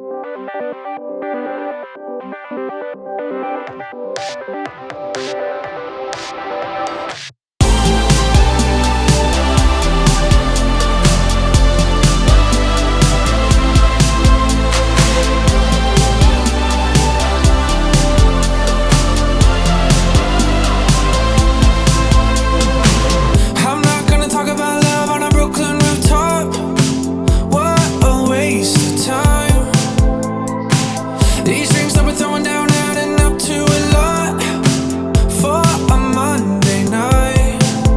I'm not gonna talk about love on a Brooklyn rooftop. What a waste of time. These drinks that we're throwing down adding up to a lot for a Monday night.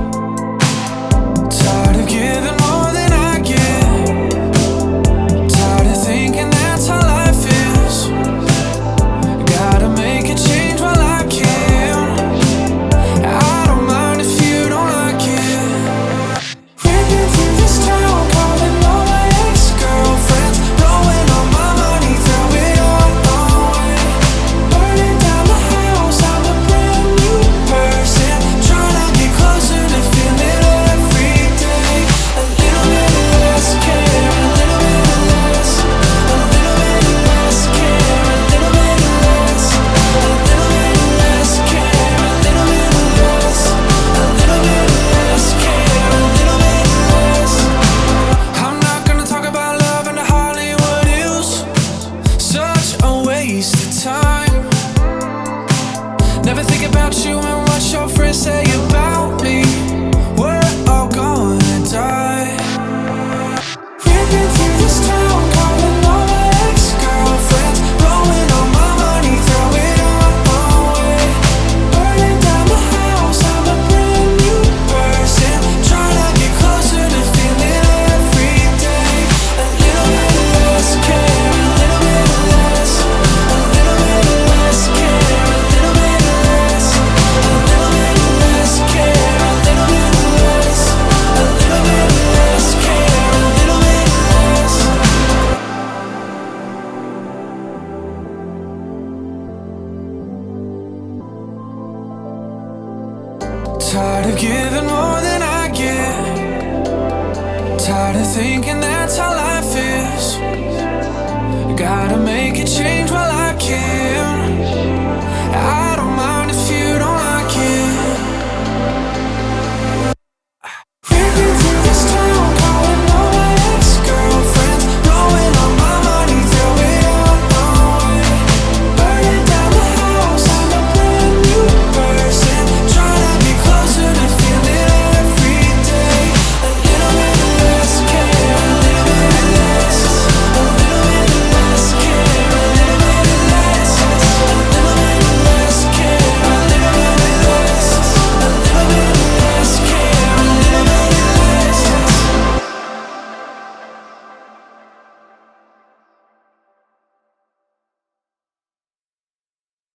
Tired of giving more than I get. Tired of thinking that's how life is. Gotta make a change while I can. I don't mind if you don't like it. Ripping through this town, calling all my ex-girlfriends, blowing all my money, throw it all away. Burning down the house, I'm a brand new person, trying to get closer to feeling every day. A little bit less care, a little bit less, a little bit less care, a little bit less, a little bit less care, a little bit less, a little bit less care, a little bit less. I'm not gonna talk about love in the Hollywood Hills. Such a waste of time. Never think about you and what your friends say about me. We're all gonna die. Ripping through this town, calling all my ex-girlfriends, blowing all my money, throw it all away. Burning down the house, I'm a brand new person, trying to get closer to feeling every day. A little bit less care, a little bit less, a little bit less care, a little bit less, a little bit less care, a little bit less, a little bit less care, a little bit less. Tired of giving more than I get. Tired of thinking that's how life is. Gotta make a change while